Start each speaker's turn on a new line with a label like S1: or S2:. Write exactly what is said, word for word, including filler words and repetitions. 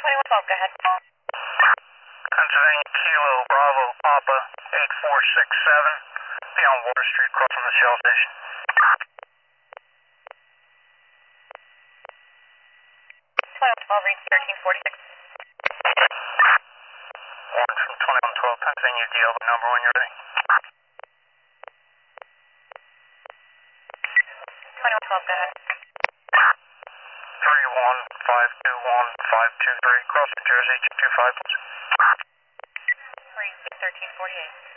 S1: twenty-one twelve, go ahead.
S2: Pennsylvania Kilo Bravo Papa eight four six seven. Be on Water Street across from the Shell station.
S1: twenty-one twelve, reach thirteen forty-six.
S2: One from twenty-one twelve, Pennsylvania D L, number when you're ready.
S1: twenty-one twelve, go ahead.
S2: three one five two one five two three, cross New Jersey, two two five.
S1: Reach thirteen forty-eight.